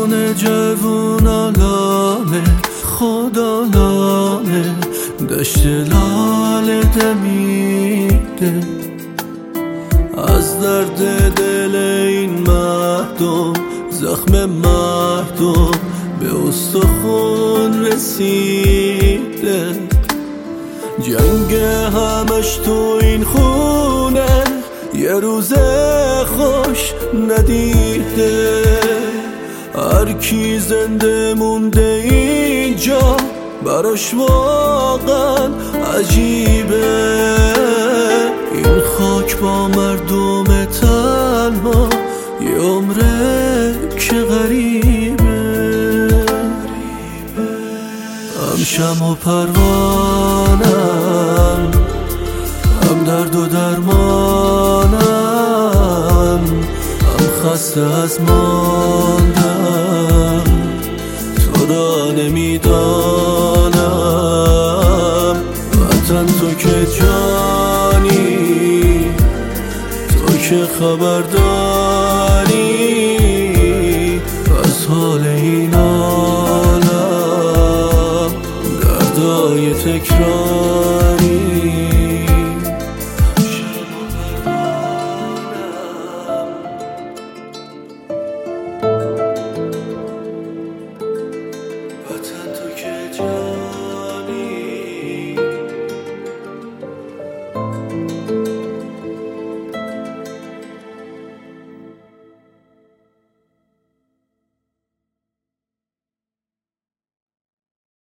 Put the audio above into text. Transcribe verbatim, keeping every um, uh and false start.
جون جوونا لانه خدا لانه دشت لاله دمیده از درد دل این مردم زخم مردم به استخون رسیده جنگ همش تو این خونه یه روز خوش ندیده هر کی زنده مونده اینجا براش واقعا عجیبه این خاک با مردم تنها یه عمره که غریبه هم شم و پروانم هم درد و درمانم هم خسته از ماندم تو را نمیدانم وطن تو که جانی تو که خبر داری از حال این عالم دردای تکرار